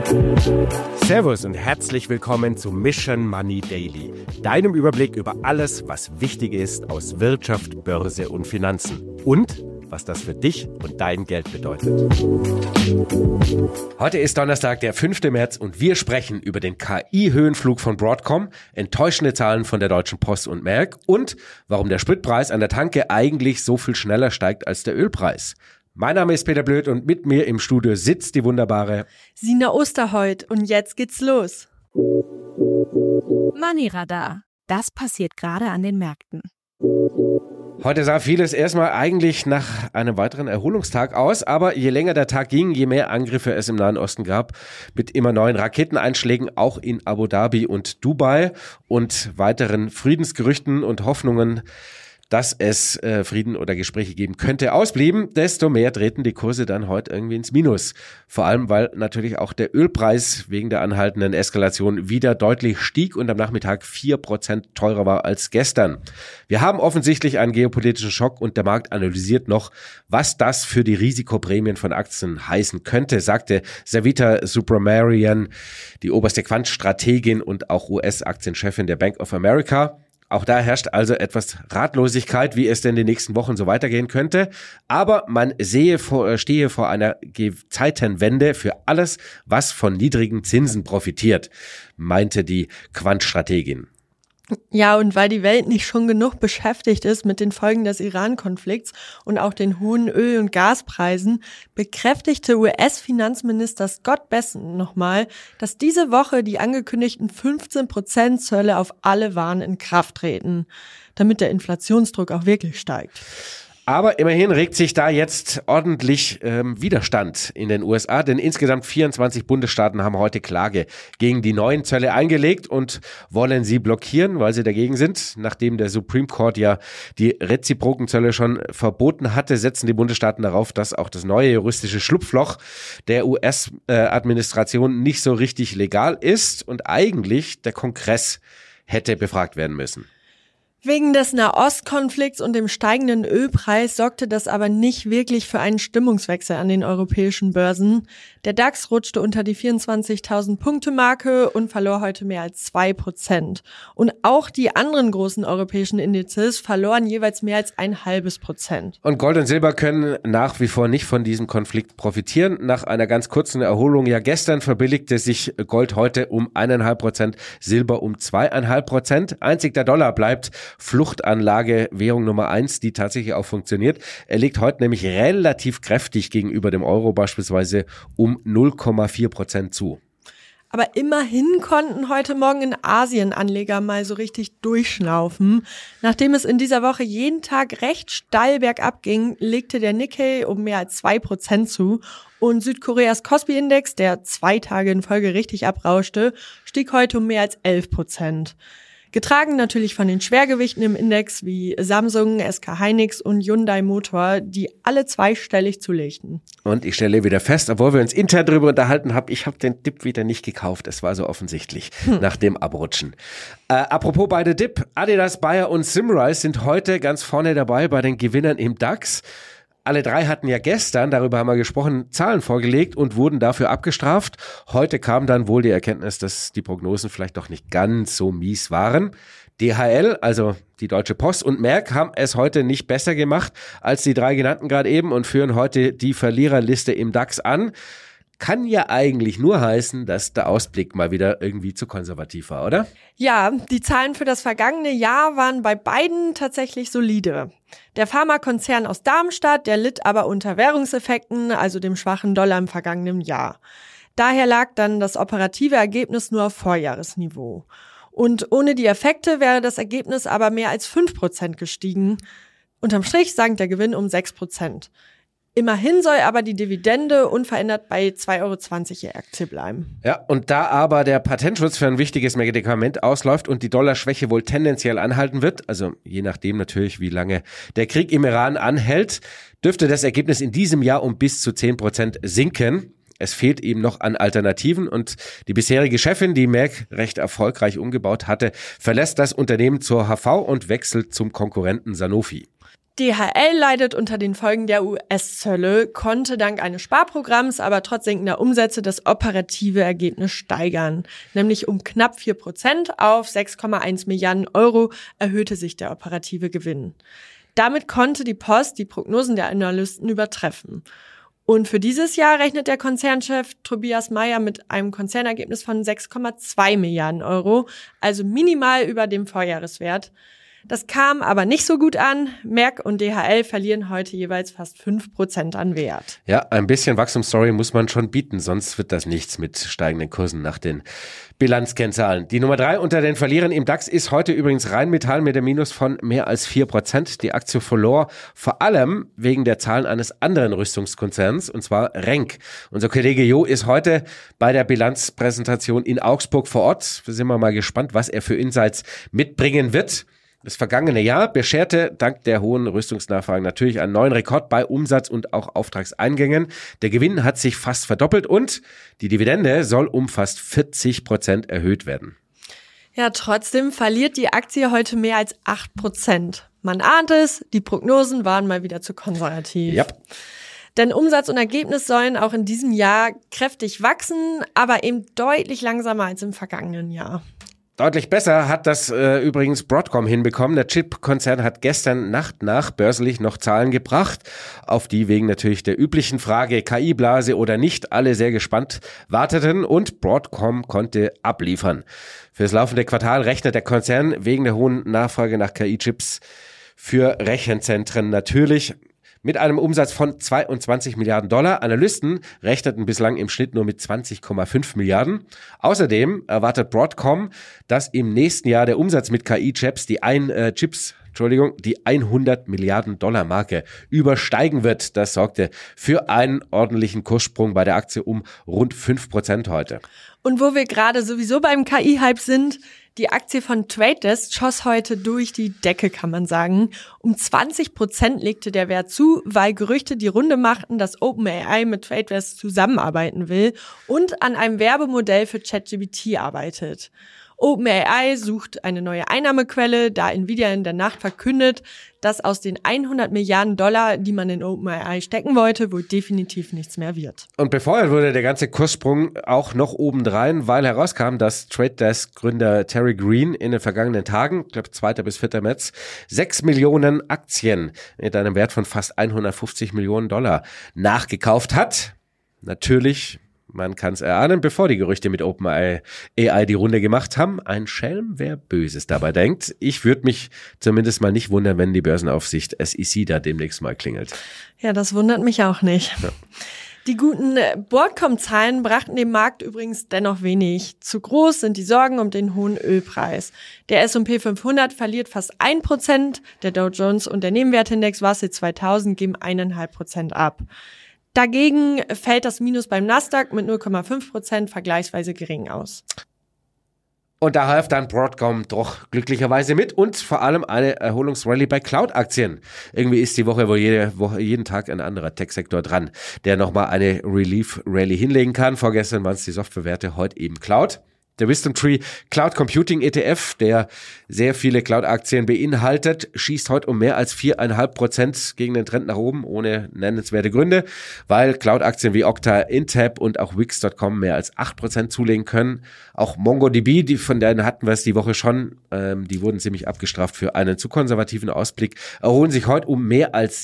Servus und herzlich willkommen zu Mission Money Daily, deinem Überblick über alles, was wichtig ist aus Wirtschaft, Börse und Finanzen und was das für dich und dein Geld bedeutet. Heute ist Donnerstag, der 5. März und wir sprechen über den KI-Höhenflug von Broadcom, enttäuschende Zahlen von der Deutschen Post und Merck und warum der Spritpreis an der Tanke eigentlich so viel schneller steigt als der Ölpreis. Mein Name ist Peter Blöd und mit mir im Studio sitzt die wunderbare Sina Osterholt und jetzt geht's los. Money Radar. Das passiert gerade an den Märkten. Heute sah vieles erstmal eigentlich nach einem weiteren Erholungstag aus, aber je länger der Tag ging, je mehr Angriffe es im Nahen Osten gab, mit immer neuen Raketeneinschlägen auch in Abu Dhabi und Dubai und weiteren Friedensgerüchten und Hoffnungen, dass es Frieden oder Gespräche geben könnte, ausblieben, desto mehr drehten die Kurse dann heute irgendwie ins Minus. Vor allem, weil natürlich auch der Ölpreis wegen der anhaltenden Eskalation wieder deutlich stieg und am Nachmittag 4% teurer war als gestern. Wir haben offensichtlich einen geopolitischen Schock und der Markt analysiert noch, was das für die Risikoprämien von Aktien heißen könnte, sagte Savita Subramanian, die oberste Quantstrategin und auch US-Aktienchefin der Bank of America. Auch da herrscht also etwas Ratlosigkeit, wie es denn die nächsten Wochen so weitergehen könnte. Aber man stehe vor einer Zeitenwende für alles, was von niedrigen Zinsen profitiert, meinte die Quantstrategin. Ja, und weil die Welt nicht schon genug beschäftigt ist mit den Folgen des Iran-Konflikts und auch den hohen Öl- und Gaspreisen, bekräftigte US-Finanzminister Scott Bessent nochmal, dass diese Woche die angekündigten 15% Zölle auf alle Waren in Kraft treten, damit der Inflationsdruck auch wirklich steigt. Aber immerhin regt sich da jetzt ordentlich Widerstand in den USA, denn insgesamt 24 Bundesstaaten haben heute Klage gegen die neuen Zölle eingelegt und wollen sie blockieren, weil sie dagegen sind. Nachdem der Supreme Court ja die reziproken Zölle schon verboten hatte, setzen die Bundesstaaten darauf, dass auch das neue juristische Schlupfloch der US-Administration nicht so richtig legal ist und eigentlich der Kongress hätte befragt werden müssen. Wegen des Nahostkonflikts und dem steigenden Ölpreis sorgte das aber nicht wirklich für einen Stimmungswechsel an den europäischen Börsen. Der DAX rutschte unter die 24.000-Punkte-Marke und verlor heute mehr als 2%. Und auch die anderen großen europäischen Indizes verloren jeweils mehr als 0,5%. Und Gold und Silber können nach wie vor nicht von diesem Konflikt profitieren. Nach einer ganz kurzen Erholung ja gestern verbilligte sich Gold heute um 1,5%, Silber um 2,5%. Einzig der Dollar bleibt Fluchtanlage, Währung Nummer 1, die tatsächlich auch funktioniert. Er liegt heute nämlich relativ kräftig gegenüber dem Euro beispielsweise um 0,4% zu. Aber immerhin konnten heute Morgen in Asien Anleger mal so richtig durchschnaufen. Nachdem es in dieser Woche jeden Tag recht steil bergab ging, legte der Nikkei um mehr als 2% zu. Und Südkoreas Kospi-Index, der 2 Tage in Folge richtig abrauschte, stieg heute um mehr als 11%. Getragen natürlich von den Schwergewichten im Index wie Samsung, SK Hynix und Hyundai Motor, die alle zweistellig zulegten. Und ich stelle wieder fest, obwohl wir uns intern darüber unterhalten haben, ich habe den Dip wieder nicht gekauft. Es war so offensichtlich nach dem Abrutschen. Apropos beide Dip, Adidas, Bayer und Symrise sind heute ganz vorne dabei bei den Gewinnern im DAX. Alle drei hatten ja gestern, darüber haben wir gesprochen, Zahlen vorgelegt und wurden dafür abgestraft. Heute kam dann wohl die Erkenntnis, dass die Prognosen vielleicht doch nicht ganz so mies waren. DHL, also die Deutsche Post und Merck haben es heute nicht besser gemacht als die drei genannten gerade eben und führen heute die Verliererliste im DAX an. Kann ja eigentlich nur heißen, dass der Ausblick mal wieder irgendwie zu konservativ war, oder? Ja, die Zahlen für das vergangene Jahr waren bei beiden tatsächlich solide. Der Pharmakonzern aus Darmstadt, der litt aber unter Währungseffekten, also dem schwachen Dollar im vergangenen Jahr. Daher lag dann das operative Ergebnis nur auf Vorjahresniveau. Und ohne die Effekte wäre das Ergebnis aber mehr als 5% gestiegen. Unterm Strich sank der Gewinn um 6%. Immerhin soll aber die Dividende unverändert bei 2,20 € je Aktie bleiben. Ja, und da aber der Patentschutz für ein wichtiges Medikament ausläuft und die Dollarschwäche wohl tendenziell anhalten wird, also je nachdem natürlich, wie lange der Krieg im Iran anhält, dürfte das Ergebnis in diesem Jahr um bis zu 10% sinken. Es fehlt ihm noch an Alternativen und die bisherige Chefin, die Merck recht erfolgreich umgebaut hatte, verlässt das Unternehmen zur HV und wechselt zum Konkurrenten Sanofi. DHL leidet unter den Folgen der US-Zölle, konnte dank eines Sparprogramms aber trotz sinkender Umsätze das operative Ergebnis steigern. Nämlich um knapp 4% auf 6,1 Milliarden Euro erhöhte sich der operative Gewinn. Damit konnte die Post die Prognosen der Analysten übertreffen. Und für dieses Jahr rechnet der Konzernchef Tobias Meyer mit einem Konzernergebnis von 6,2 Milliarden Euro, also minimal über dem Vorjahreswert. Das kam aber nicht so gut an. Merck und DHL verlieren heute jeweils fast 5% an Wert. Ja, ein bisschen Wachstumsstory muss man schon bieten, sonst wird das nichts mit steigenden Kursen nach den Bilanzkennzahlen. Die Nummer 3 unter den Verlierern im DAX ist heute übrigens Rheinmetall mit einem Minus von mehr als 4%. Die Aktie verlor vor allem wegen der Zahlen eines anderen Rüstungskonzerns, und zwar Renk. Unser Kollege Jo ist heute bei der Bilanzpräsentation in Augsburg vor Ort. Wir sind mal gespannt, was er für Insights mitbringen wird. Das vergangene Jahr bescherte dank der hohen Rüstungsnachfragen natürlich einen neuen Rekord bei Umsatz und auch Auftragseingängen. Der Gewinn hat sich fast verdoppelt und die Dividende soll um fast 40% erhöht werden. Ja, trotzdem verliert die Aktie heute mehr als 8%. Man ahnt es, die Prognosen waren mal wieder zu konservativ. Yep. Denn Umsatz und Ergebnis sollen auch in diesem Jahr kräftig wachsen, aber eben deutlich langsamer als im vergangenen Jahr. Deutlich besser hat das übrigens Broadcom hinbekommen. Der Chip-Konzern hat gestern Nacht nach börslich noch Zahlen gebracht, auf die wegen natürlich der üblichen Frage KI-Blase oder nicht alle sehr gespannt warteten und Broadcom konnte abliefern. Für das laufende Quartal rechnet der Konzern wegen der hohen Nachfrage nach KI-Chips für Rechenzentren natürlich mit einem Umsatz von 22 Milliarden $. Analysten rechneten bislang im Schnitt nur mit 20,5 Milliarden. Außerdem erwartet Broadcom, dass im nächsten Jahr der Umsatz mit KI-Chips die 100 Milliarden $ Marke übersteigen wird. Das sorgte für einen ordentlichen Kurssprung bei der Aktie um rund 5% heute. Und wo wir gerade sowieso beim KI-Hype sind, die Aktie von Trade Desk schoss heute durch die Decke, kann man sagen. Um 20% legte der Wert zu, weil Gerüchte die Runde machten, dass OpenAI mit Trade Desk zusammenarbeiten will und an einem Werbemodell für ChatGPT arbeitet. OpenAI sucht eine neue Einnahmequelle, da Nvidia in der Nacht verkündet, dass aus den 100 Milliarden $, die man in OpenAI stecken wollte, wohl definitiv nichts mehr wird. Und befeuert wurde der ganze Kurssprung auch noch obendrein, weil herauskam, dass Trade Desk Gründer Terry Green in den vergangenen Tagen, ich glaube 2. bis 4. März, 6 Millionen Aktien mit einem Wert von fast 150 Millionen $ nachgekauft hat. Natürlich, man kann es erahnen, bevor die Gerüchte mit OpenAI die Runde gemacht haben. Ein Schelm, wer Böses dabei denkt. Ich würde mich zumindest mal nicht wundern, wenn die Börsenaufsicht SEC da demnächst mal klingelt. Ja, das wundert mich auch nicht. Ja. Die guten Broadcom-Zahlen brachten dem Markt übrigens dennoch wenig. Zu groß sind die Sorgen um den hohen Ölpreis. Der S&P 500 verliert fast 1%, der Dow Jones und der Nebenwertindex Russell 2000 geben 1,5% ab. Dagegen fällt das Minus beim Nasdaq mit 0,5% vergleichsweise gering aus. Und da half dann Broadcom doch glücklicherweise mit und vor allem eine Erholungsrallye bei Cloud-Aktien. Irgendwie ist die Woche wohl jeden Tag ein anderer Tech-Sektor dran, der nochmal eine Relief-Rallye hinlegen kann. Vorgestern waren es die Softwarewerte, heute eben Cloud. Der WisdomTree Cloud Computing ETF, der sehr viele Cloud-Aktien beinhaltet, schießt heute um mehr als 4,5% gegen den Trend nach oben, ohne nennenswerte Gründe, weil Cloud-Aktien wie Okta, Intab und auch Wix.com mehr als 8% zulegen können. Auch MongoDB, von denen hatten wir es die Woche schon, die wurden ziemlich abgestraft für einen zu konservativen Ausblick, erholen sich heute um mehr als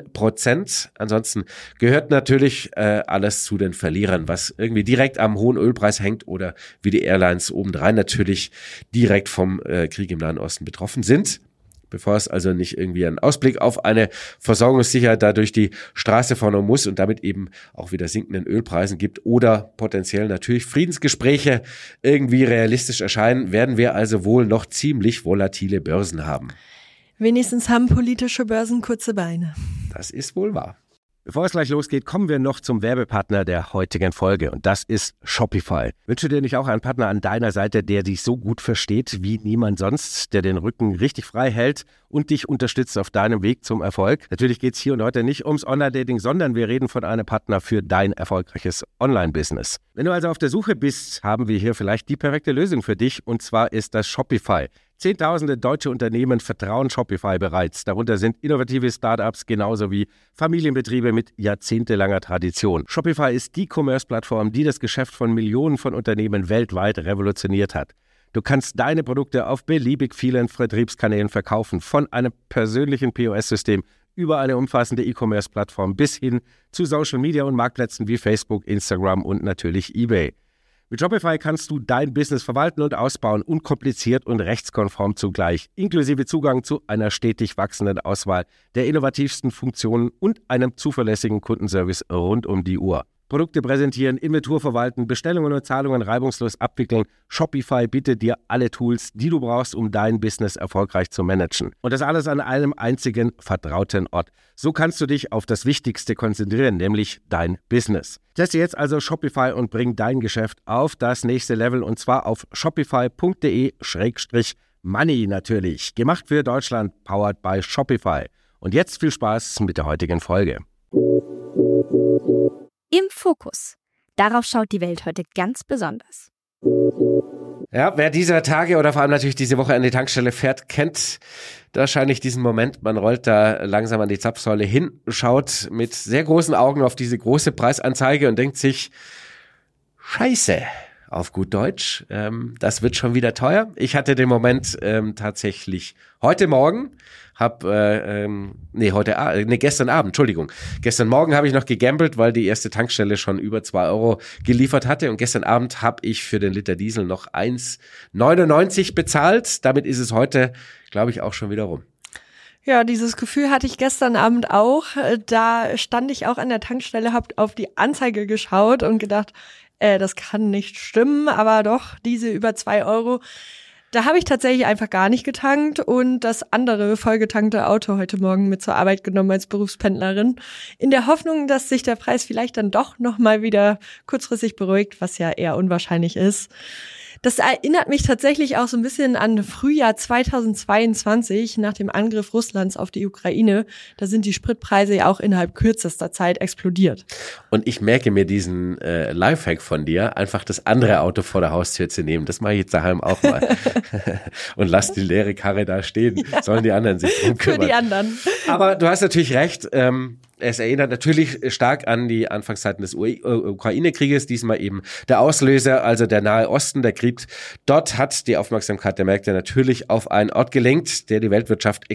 7%. Ansonsten gehört natürlich alles zu den Verlierern, was irgendwie direkt am hohen Ölpreis hängt oder wie die Airlines obendrein natürlich direkt vom Krieg im Nahen Osten betroffen sind. Bevor es also nicht irgendwie einen Ausblick auf eine Versorgungssicherheit da durch die Straße von Hormuz und damit eben auch wieder sinkenden Ölpreisen gibt oder potenziell natürlich Friedensgespräche irgendwie realistisch erscheinen, werden wir also wohl noch ziemlich volatile Börsen haben. Wenigstens haben politische Börsen kurze Beine. Das ist wohl wahr. Bevor es gleich losgeht, kommen wir noch zum Werbepartner der heutigen Folge und das ist Shopify. Wünsche dir nicht auch einen Partner an deiner Seite, der dich so gut versteht wie niemand sonst, der den Rücken richtig frei hält und dich unterstützt auf deinem Weg zum Erfolg? Natürlich geht es hier und heute nicht ums Online-Dating, sondern wir reden von einem Partner für dein erfolgreiches Online-Business. Wenn du also auf der Suche bist, haben wir hier vielleicht die perfekte Lösung für dich und zwar ist das Shopify. Zehntausende deutsche Unternehmen vertrauen Shopify bereits. Darunter sind innovative Startups genauso wie Familienbetriebe mit jahrzehntelanger Tradition. Shopify ist die Commerce-Plattform, die das Geschäft von Millionen von Unternehmen weltweit revolutioniert hat. Du kannst deine Produkte auf beliebig vielen Vertriebskanälen verkaufen, von einem persönlichen POS-System über eine umfassende E-Commerce-Plattform bis hin zu Social-Media- und Marktplätzen wie Facebook, Instagram und natürlich eBay. Mit Shopify kannst du dein Business verwalten und ausbauen, unkompliziert und rechtskonform zugleich, inklusive Zugang zu einer stetig wachsenden Auswahl der innovativsten Funktionen und einem zuverlässigen Kundenservice rund um die Uhr. Produkte präsentieren, Inventur verwalten, Bestellungen und Zahlungen reibungslos abwickeln. Shopify bietet dir alle Tools, die du brauchst, um dein Business erfolgreich zu managen. Und das alles an einem einzigen vertrauten Ort. So kannst du dich auf das Wichtigste konzentrieren, nämlich dein Business. Teste jetzt also Shopify und bring dein Geschäft auf das nächste Level und zwar auf shopify.de/money natürlich. Gemacht für Deutschland, powered by Shopify. Und jetzt viel Spaß mit der heutigen Folge. Im Fokus. Darauf schaut die Welt heute ganz besonders. Ja, wer dieser Tage oder vor allem natürlich diese Woche an die Tankstelle fährt, kennt wahrscheinlich diesen Moment. Man rollt da langsam an die Zapfsäule hin, schaut mit sehr großen Augen auf diese große Preisanzeige und denkt sich, Scheiße, auf gut Deutsch, das wird schon wieder teuer. Ich hatte den Moment tatsächlich heute Morgen. Gestern Abend, Entschuldigung. Gestern Morgen habe ich noch gegambelt, weil die erste Tankstelle schon über 2 Euro geliefert hatte. Und gestern Abend habe ich für den Liter Diesel noch 1,99 bezahlt. Damit ist es heute, glaube ich, auch schon wieder rum. Ja, dieses Gefühl hatte ich gestern Abend auch. Da stand ich auch an der Tankstelle, habe auf die Anzeige geschaut und gedacht, das kann nicht stimmen, aber doch, diese über 2 Euro. Da habe ich tatsächlich einfach gar nicht getankt und das andere vollgetankte Auto heute Morgen mit zur Arbeit genommen als Berufspendlerin, in der Hoffnung, dass sich der Preis vielleicht dann doch nochmal wieder kurzfristig beruhigt, was ja eher unwahrscheinlich ist. Das erinnert mich tatsächlich auch so ein bisschen an Frühjahr 2022 nach dem Angriff Russlands auf die Ukraine. Da sind die Spritpreise ja auch innerhalb kürzester Zeit explodiert. Und ich merke mir diesen Lifehack von dir, einfach das andere Auto vor der Haustür zu nehmen. Das mache ich jetzt daheim auch mal. Und lass die leere Karre da stehen. Ja. Sollen die anderen sich drum kümmern. Für die anderen. Aber du hast natürlich recht. Es erinnert natürlich stark an die Anfangszeiten des Ukraine-Krieges, diesmal eben der Auslöser, also der Nahe Osten, der Krieg. Dort hat die Aufmerksamkeit der Märkte natürlich auf einen Ort gelenkt, der für die Weltwirtschaft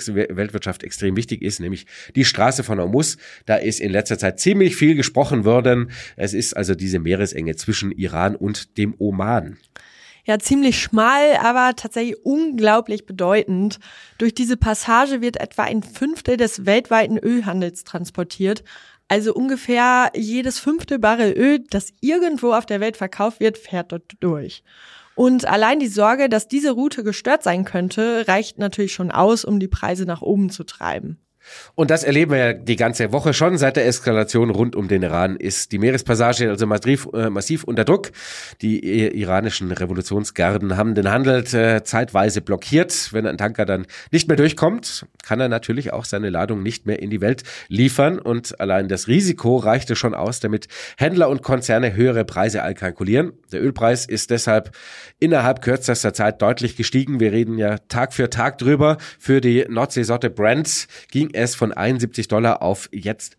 extrem wichtig ist, nämlich die Straße von Hormuz. Da ist in letzter Zeit ziemlich viel gesprochen worden. Es ist also diese Meeresenge zwischen Iran und dem Oman. Ja, ziemlich schmal, aber tatsächlich unglaublich bedeutend. Durch diese Passage wird etwa 1/5 des weltweiten Ölhandels transportiert. Also ungefähr jedes 5. Barrel Öl, das irgendwo auf der Welt verkauft wird, fährt dort durch. Und allein die Sorge, dass diese Route gestört sein könnte, reicht natürlich schon aus, um die Preise nach oben zu treiben. Und das erleben wir ja die ganze Woche schon. Seit der Eskalation rund um den Iran ist die Meerespassage also massiv unter Druck. Die iranischen Revolutionsgarden haben den Handel zeitweise blockiert. Wenn ein Tanker dann nicht mehr durchkommt, kann er natürlich auch seine Ladung nicht mehr in die Welt liefern. Und allein das Risiko reichte schon aus, damit Händler und Konzerne höhere Preise einkalkulieren. Der Ölpreis ist deshalb innerhalb kürzester Zeit deutlich gestiegen. Wir reden ja Tag für Tag drüber. Für die Nordseesorte Brent ging es von $71 auf jetzt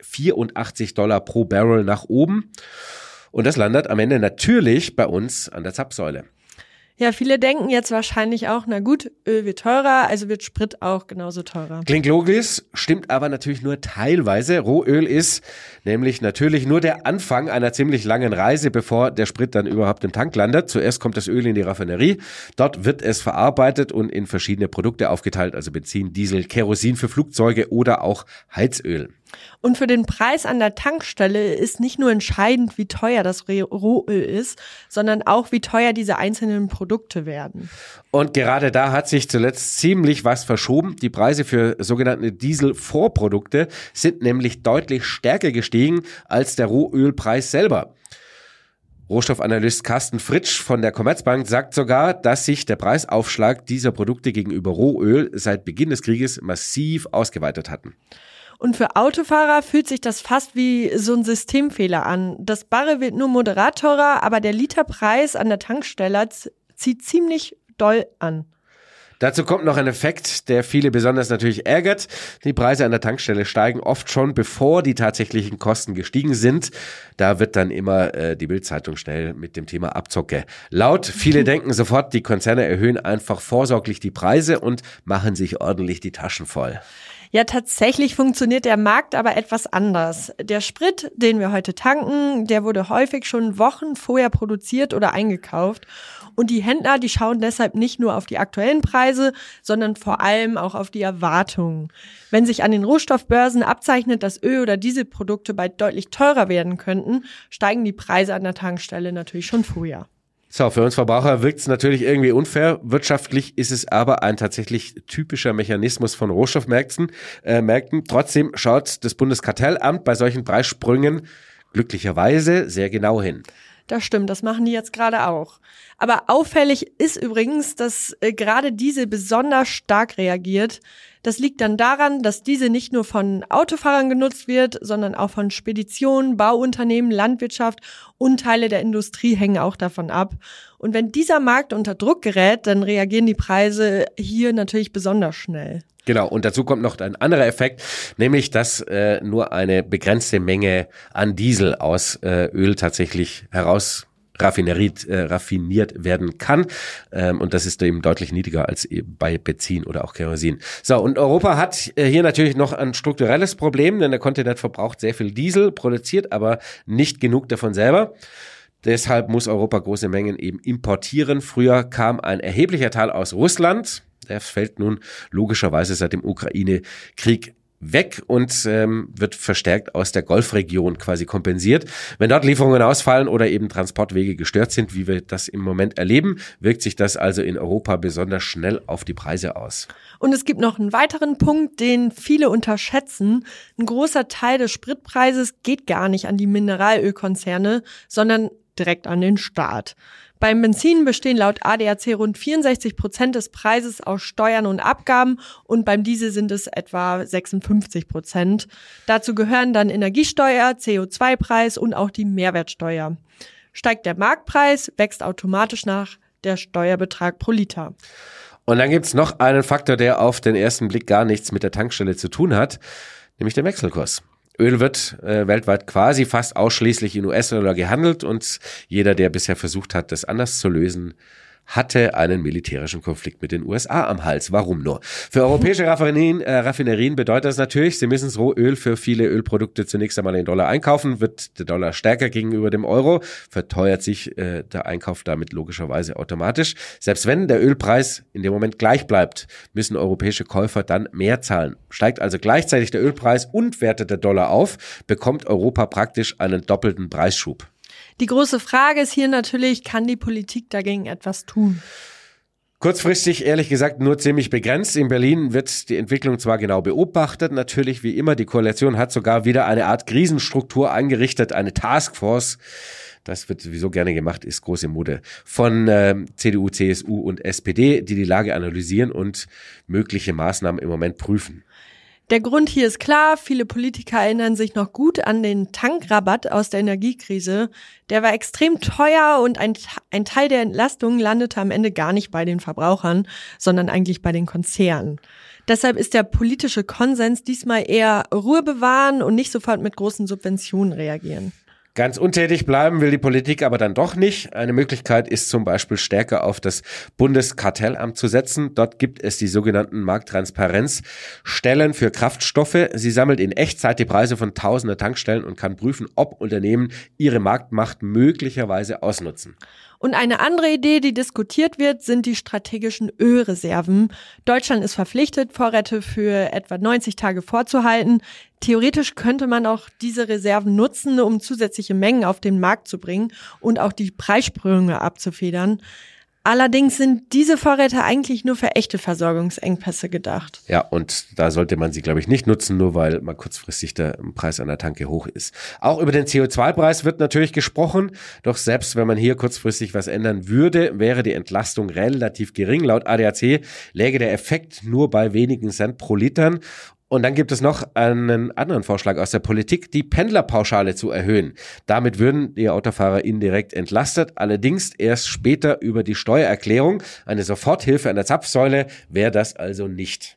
$84 pro Barrel nach oben. Und das landet am Ende natürlich bei uns an der Zapfsäule. Ja, viele denken jetzt wahrscheinlich auch, na gut, Öl wird teurer, also wird Sprit auch genauso teurer. Klingt logisch, stimmt aber natürlich nur teilweise. Rohöl ist nämlich natürlich nur der Anfang einer ziemlich langen Reise, bevor der Sprit dann überhaupt im Tank landet. Zuerst kommt das Öl in die Raffinerie, dort wird es verarbeitet und in verschiedene Produkte aufgeteilt, also Benzin, Diesel, Kerosin für Flugzeuge oder auch Heizöl. Und für den Preis an der Tankstelle ist nicht nur entscheidend, wie teuer das Rohöl ist, sondern auch, wie teuer diese einzelnen Produkte werden. Und gerade da hat sich zuletzt ziemlich was verschoben. Die Preise für sogenannte Dieselvorprodukte sind nämlich deutlich stärker gestiegen als der Rohölpreis selber. Rohstoffanalyst Carsten Fritsch von der Commerzbank sagt sogar, dass sich der Preisaufschlag dieser Produkte gegenüber Rohöl seit Beginn des Krieges massiv ausgeweitet hatten. Und für Autofahrer fühlt sich das fast wie so ein Systemfehler an. Das Barrel wird nur moderat teurer, aber der Literpreis an der Tankstelle zieht ziemlich doll an. Dazu kommt noch ein Effekt, der viele besonders natürlich ärgert. Die Preise an der Tankstelle steigen oft schon, bevor die tatsächlichen Kosten gestiegen sind. Da wird dann immer die Bild-Zeitung schnell mit dem Thema Abzocke laut. Viele denken sofort, die Konzerne erhöhen einfach vorsorglich die Preise und machen sich ordentlich die Taschen voll. Ja, tatsächlich funktioniert der Markt aber etwas anders. Der Sprit, den wir heute tanken, der wurde häufig schon Wochen vorher produziert oder eingekauft. Und die Händler, die schauen deshalb nicht nur auf die aktuellen Preise, sondern vor allem auch auf die Erwartungen. Wenn sich an den Rohstoffbörsen abzeichnet, dass Öl- oder Dieselprodukte bald deutlich teurer werden könnten, steigen die Preise an der Tankstelle natürlich schon früher. So, für uns Verbraucher wirkt es natürlich irgendwie unfair. Wirtschaftlich ist es aber ein tatsächlich typischer Mechanismus von Rohstoffmärkten. Trotzdem schaut das Bundeskartellamt bei solchen Preissprüngen glücklicherweise sehr genau hin. Das stimmt, das machen die jetzt gerade auch. Aber auffällig ist übrigens, dass gerade Diesel besonders stark reagiert. Das liegt dann daran, dass Diesel nicht nur von Autofahrern genutzt wird, sondern auch von Speditionen, Bauunternehmen, Landwirtschaft und Teile der Industrie hängen auch davon ab. Und wenn dieser Markt unter Druck gerät, dann reagieren die Preise hier natürlich besonders schnell. Genau, und dazu kommt noch ein anderer Effekt, nämlich, dass nur eine begrenzte Menge an Diesel aus Öl tatsächlich raffiniert werden kann. Und das ist eben deutlich niedriger als bei Benzin oder auch Kerosin. So, und Europa hat hier natürlich noch ein strukturelles Problem, denn der Kontinent verbraucht sehr viel Diesel, produziert aber nicht genug davon selber. Deshalb muss Europa große Mengen eben importieren. Früher kam ein erheblicher Teil aus Russland. Der fällt nun logischerweise seit dem Ukraine-Krieg weg und wird verstärkt aus der Golfregion quasi kompensiert. Wenn dort Lieferungen ausfallen oder eben Transportwege gestört sind, wie wir das im Moment erleben, wirkt sich das also in Europa besonders schnell auf die Preise aus. Und es gibt noch einen weiteren Punkt, den viele unterschätzen. Ein großer Teil des Spritpreises geht gar nicht an die Mineralölkonzerne, sondern direkt an den Staat. Beim Benzin bestehen laut ADAC rund 64% des Preises aus Steuern und Abgaben und beim Diesel sind es etwa 56%. Dazu gehören dann Energiesteuer, CO2-Preis und auch die Mehrwertsteuer. Steigt der Marktpreis, wächst automatisch nach der Steuerbetrag pro Liter. Und dann gibt's noch einen Faktor, der auf den ersten Blick gar nichts mit der Tankstelle zu tun hat, nämlich der Wechselkurs. Öl wird weltweit quasi fast ausschließlich in US-Dollar gehandelt und jeder, der bisher versucht hat, das anders zu lösen, hatte einen militärischen Konflikt mit den USA am Hals. Warum nur? Für europäische Raffinerien bedeutet das natürlich, sie müssen das Rohöl für viele Ölprodukte zunächst einmal in Dollar einkaufen. Wird der Dollar stärker gegenüber dem Euro, verteuert sich der Einkauf damit logischerweise automatisch. Selbst wenn der Ölpreis in dem Moment gleich bleibt, müssen europäische Käufer dann mehr zahlen. Steigt also gleichzeitig der Ölpreis und wertet der Dollar auf, bekommt Europa praktisch einen doppelten Preisschub. Die große Frage ist hier natürlich, kann die Politik dagegen etwas tun? Kurzfristig, ehrlich gesagt, nur ziemlich begrenzt. In Berlin wird die Entwicklung zwar genau beobachtet, natürlich wie immer. Die Koalition hat sogar wieder eine Art Krisenstruktur eingerichtet, eine Taskforce. Das wird sowieso gerne gemacht, ist große Mode. Von CDU, CSU und SPD, die Lage analysieren und mögliche Maßnahmen im Moment prüfen. Der Grund hier ist klar, viele Politiker erinnern sich noch gut an den Tankrabatt aus der Energiekrise. Der war extrem teuer und ein Teil der Entlastung landete am Ende gar nicht bei den Verbrauchern, sondern eigentlich bei den Konzernen. Deshalb ist der politische Konsens diesmal eher Ruhe bewahren und nicht sofort mit großen Subventionen reagieren. Ganz untätig bleiben will die Politik aber dann doch nicht. Eine Möglichkeit ist zum Beispiel stärker auf das Bundeskartellamt zu setzen. Dort gibt es die sogenannten Markttransparenzstellen für Kraftstoffe. Sie sammelt in Echtzeit die Preise von tausender Tankstellen und kann prüfen, ob Unternehmen ihre Marktmacht möglicherweise ausnutzen. Und eine andere Idee, die diskutiert wird, sind die strategischen Ölreserven. Deutschland ist verpflichtet, Vorräte für etwa 90 Tage vorzuhalten. Theoretisch könnte man auch diese Reserven nutzen, um zusätzliche Mengen auf den Markt zu bringen und auch die Preissprünge abzufedern. Allerdings sind diese Vorräte eigentlich nur für echte Versorgungsengpässe gedacht. Ja, und da sollte man sie, glaube ich, nicht nutzen, nur weil mal kurzfristig der Preis an der Tanke hoch ist. Auch über den CO2-Preis wird natürlich gesprochen, doch selbst wenn man hier kurzfristig was ändern würde, wäre die Entlastung relativ gering. Laut ADAC läge der Effekt nur bei wenigen Cent pro Litern. Und dann gibt es noch einen anderen Vorschlag aus der Politik, die Pendlerpauschale zu erhöhen. Damit würden die Autofahrer indirekt entlastet, allerdings erst später über die Steuererklärung. Eine Soforthilfe an der Zapfsäule wäre das also nicht.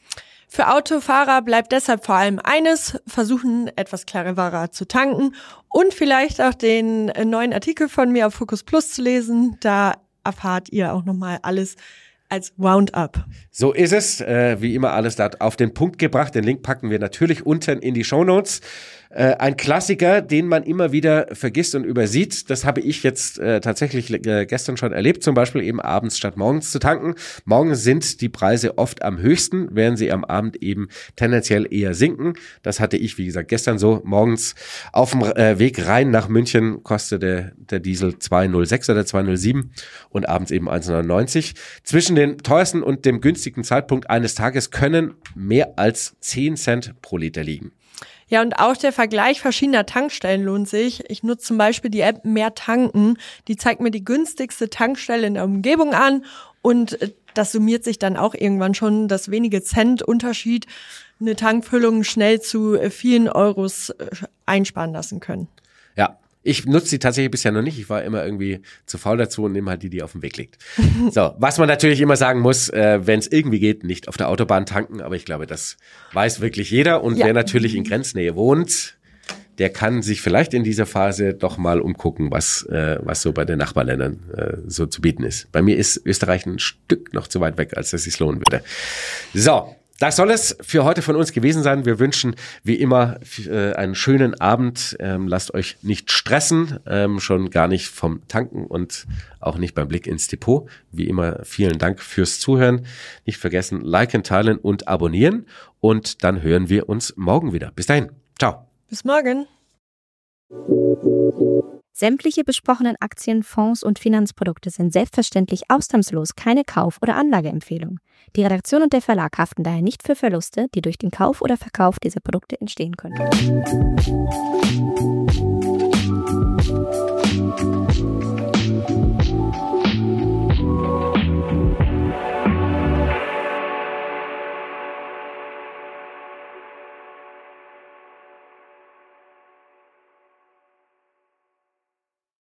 Für Autofahrer bleibt deshalb vor allem eines: versuchen, etwas cleverer zu tanken und vielleicht auch den neuen Artikel von mir auf Focus Plus zu lesen. Da erfahrt ihr auch nochmal alles als Roundup. So ist es. Wie immer alles da auf den Punkt gebracht. Den Link packen wir natürlich unten in die Shownotes. Ein Klassiker, den man immer wieder vergisst und übersieht. Das habe ich jetzt tatsächlich gestern schon erlebt. Zum Beispiel eben abends statt morgens zu tanken. Morgens sind die Preise oft am höchsten, während sie am Abend eben tendenziell eher sinken. Das hatte ich, wie gesagt, gestern so. Morgens auf dem Weg rein nach München kostete der Diesel 2,06 oder 2,07 und abends eben 1,99. Zwischen den teuersten und dem günstigsten Zeitpunkt eines Tages können mehr als 10 Cent pro Liter liegen. Ja, und auch der Vergleich verschiedener Tankstellen lohnt sich. Ich nutze zum Beispiel die App Mehr Tanken. Die zeigt mir die günstigste Tankstelle in der Umgebung an und das summiert sich dann auch irgendwann schon, dass wenige Cent Unterschied eine Tankfüllung schnell zu vielen Euros einsparen lassen können. Ja. Ich nutze sie tatsächlich bisher noch nicht. Ich war immer irgendwie zu faul dazu und nehme halt die auf dem Weg liegt. So, was man natürlich immer sagen muss, wenn es irgendwie geht, nicht auf der Autobahn tanken. Aber ich glaube, das weiß wirklich jeder. Und wer natürlich in Grenznähe wohnt, der kann sich vielleicht in dieser Phase doch mal umgucken, was so bei den Nachbarländern so zu bieten ist. Bei mir ist Österreich ein Stück noch zu weit weg, als dass es sich lohnen würde. So. Das soll es für heute von uns gewesen sein. Wir wünschen wie immer einen schönen Abend. Lasst euch nicht stressen, schon gar nicht vom Tanken und auch nicht beim Blick ins Depot. Wie immer vielen Dank fürs Zuhören. Nicht vergessen, liken, teilen und abonnieren. Und dann hören wir uns morgen wieder. Bis dahin. Ciao. Bis morgen. Sämtliche besprochenen Aktien, Fonds und Finanzprodukte sind selbstverständlich ausnahmslos keine Kauf- oder Anlageempfehlung. Die Redaktion und der Verlag haften daher nicht für Verluste, die durch den Kauf oder Verkauf dieser Produkte entstehen können.